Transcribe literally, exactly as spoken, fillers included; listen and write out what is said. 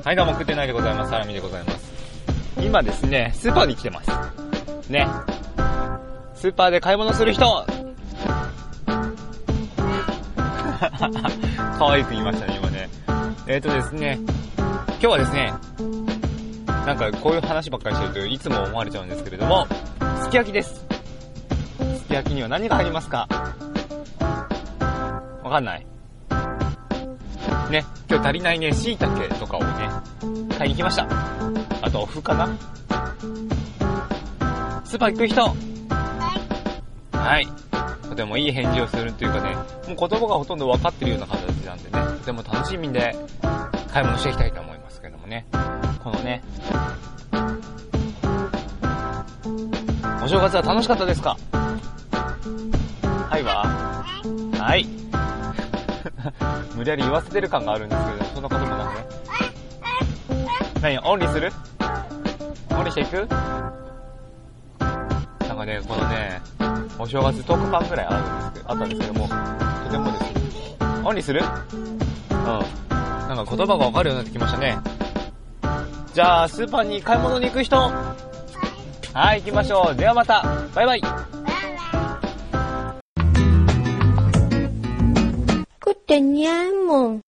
はい、どうも食ってないでございます。サラミでございます。今ですね、スーパーに来てます。ね。スーパーで買い物する人可愛く言いましたね、今ね。えーとですね、今日はですね、なんかこういう話ばっかりしてるといつも思われちゃうんですけれども、すき焼きです。すき焼きには何が入りますか？わかんないね。今日足りないね、椎茸とかをね、買いに来ました。あとお麩かな。スーパー行く人、はい、とてもいい返事をするというかね、もう言葉がほとんど分かってるような形なんでね、とても楽しみで買い物していきたいと思いますけどもね。このね、お正月は楽しかったですか？はいわはい。無理やり言わせてる感があるんですけど、そんなこともなくね。何、オンリーする？オンリーしていく？なんかね、このね、お正月とおかかんぐらいあるんですけど、あったんですけども、とてもですね、オンリーする？うん。なんか言葉がわかるようになってきましたね。じゃあ、スーパーに買い物に行く人？はい、行きましょう。ではまた。バイバイ。 Good day,